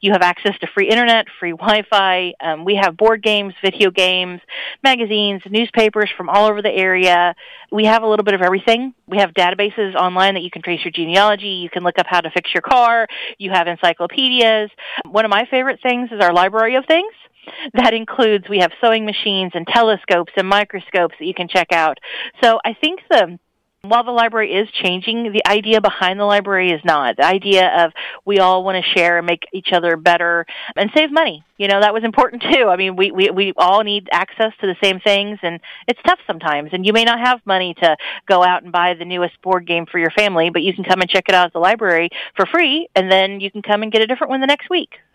You have access to free internet, free Wi-Fi. We have board games, video games, magazines, newspapers from all over the area. We have a little bit of everything. We have databases online that you can trace your genealogy. You can look up how to fix your car. You have encyclopedias. One of my favorite things is our library of things. That includes, we have sewing machines and telescopes and microscopes that you can check out. So I think while the library is changing, the idea behind the library is not. The idea of we all want to share and make each other better and save money. That was important too. I mean, we all need access to the same things, and it's tough sometimes. And you may not have money to go out and buy the newest board game for your family, but you can come and check it out at the library for free, and then you can come and get a different one the next week.